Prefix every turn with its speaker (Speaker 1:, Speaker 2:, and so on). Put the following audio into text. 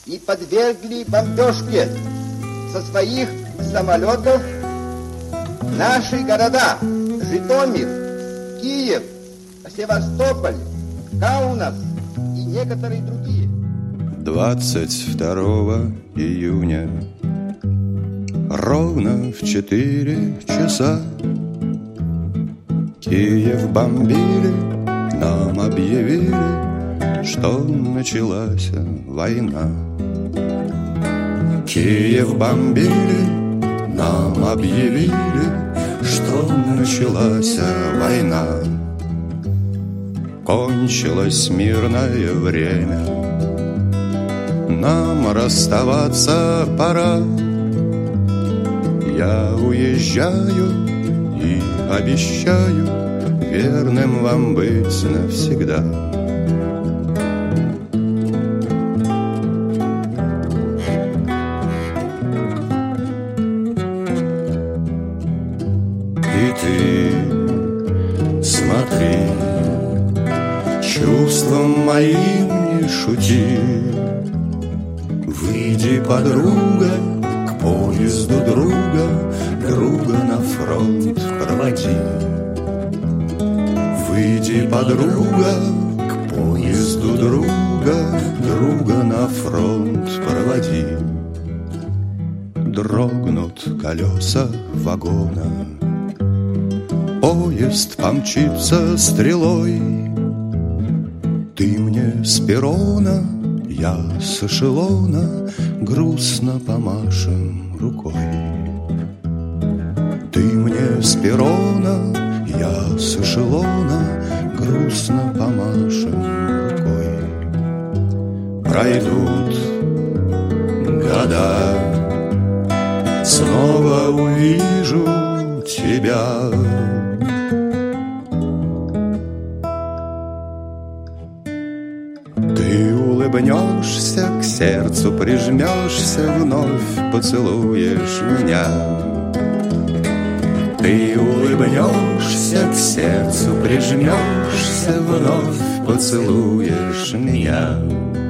Speaker 1: и подвергли бомбежке со своих самолетов наши города Житомир, Киев, Севастополь, Каунас и некоторые другие.
Speaker 2: 22 июня ровно в 4 часа Киев бомбили, нам объявили, что началась война. Киев бомбили, нам объявили, что началась война. Кончилось мирное время, нам расставаться пора. Я уезжаю и обещаю верным вам быть навсегда. И ты смотри, чувством моим не шути. Выйди, подруга, к поезду друга, друга на фронт проводи. Выйди, подруга, к поезду друга, друга на фронт проводи. Дрогнут колеса вагона, поезд помчится стрелой. Ты мне с перрона, я с эшелона, грустно помашем рукой. Ты мне с перрона, я с эшелона, грустно помашем рукой. Пройдут года, снова увижу тебя. Ты улыбнешься, к сердцу прижмешься, вновь поцелуешь меня. Ты улыбнешься, к сердцу прижмешься, вновь поцелуешь меня.